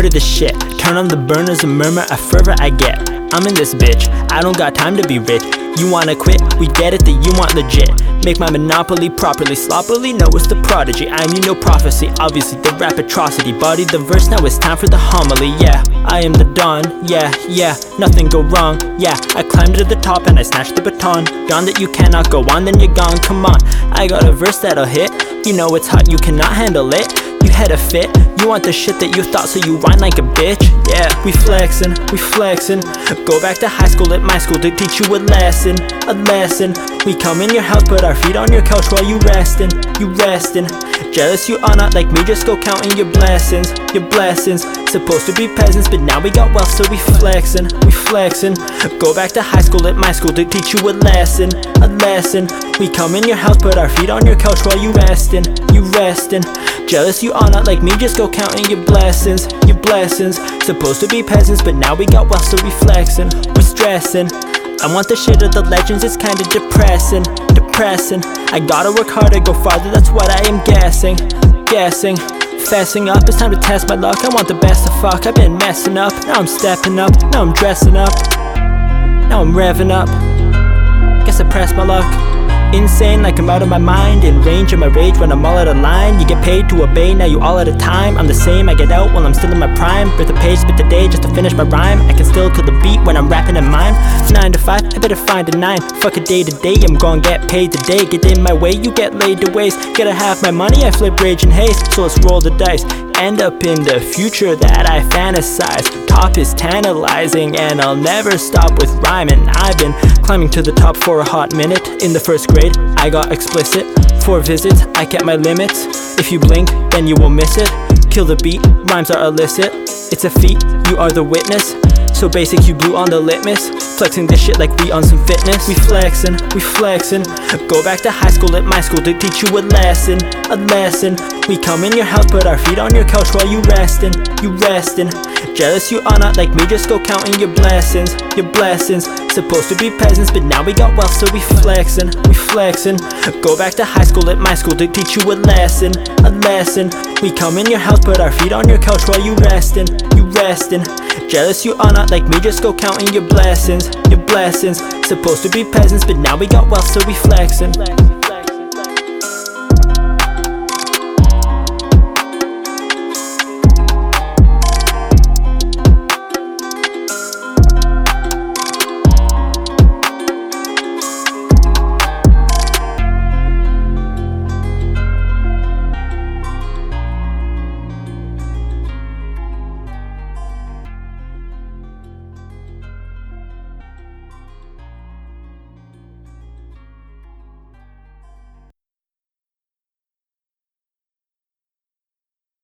murder this shit. Turn on the burners and murmur a fervor I get. I'm in this bitch, I don't got time to be rich. You wanna quit? We get it that you want legit. Make my monopoly properly, sloppily, no it's the prodigy. I need no prophecy, obviously the rap atrocity. Body the verse, now it's time for the homily. Yeah, I am the dawn, yeah, nothing go wrong. Yeah, I climbed to the top and I snatched the baton. Gone that you cannot go on, then you're gone, come on. I got a verse that'll hit, you know it's hot, you cannot handle it. You had a fit, you want the shit that you thought, so you whine like a bitch. Yeah, we flexin'. Go back to high school at my school to teach you a lesson. We come in your house, put our feet on your couch while you restin'. Jealous you are not like me, just go counting your blessings. Supposed to be peasants, but now we got wealth, so we flexin'. Go back to high school at my school to teach you a lesson. We come in your house, put our feet on your couch while you restin'. Jealous you are not like me, just go counting your blessings. Supposed to be peasants, but now we got wealth, so we flexin'. We're stressin'. I want the shit of the legends, it's kinda depressing. I gotta work harder, go farther, that's what I am guessing. Fessing up, it's time to test my luck. I want the best of fuck, I've been messing up. Now I'm stepping up, now I'm dressing up. Now I'm revving up, guess I pressed my luck. Insane like I'm out of my mind, in range of my rage when I'm all out of line. You get paid to obey, now you all out of time. I'm the same, I get out while I'm still in my prime. Birth a page, spit the day just to finish my rhyme. I can still kill the beat when I'm rapping in mime. 9 to 5, I better find a 9. Fuck a day to day, I'm gon' get paid today. Get in my way, you get laid to waste. Gotta have my money, I flip rage and haste. So let's roll the dice, end up in the future that I fantasize. Top is tantalizing and I'll never stop with rhyming. I've been climbing to the top for a hot minute. In the first grade, I got explicit. 4 visits, I kept my limits. If you blink, then you will miss it. Kill the beat, rhymes are illicit. It's a feat, you are the witness. So basic, you blew on the litmus. Flexing this shit like we on some fitness. We flexin'. Go back to high school at my school to teach you a lesson. We come in your house, put our feet on your couch while you restin'. Jealous you are not like me, just go counting your blessings. Supposed to be peasants, but now we got wealth, so we flexin'. Go back to high school at my school to teach you a lesson. We come in your house, put our feet on your couch while you restin'. Jealous you are not like me, just go counting your blessings. Supposed to be peasants, but now we got wealth, so we flexin'.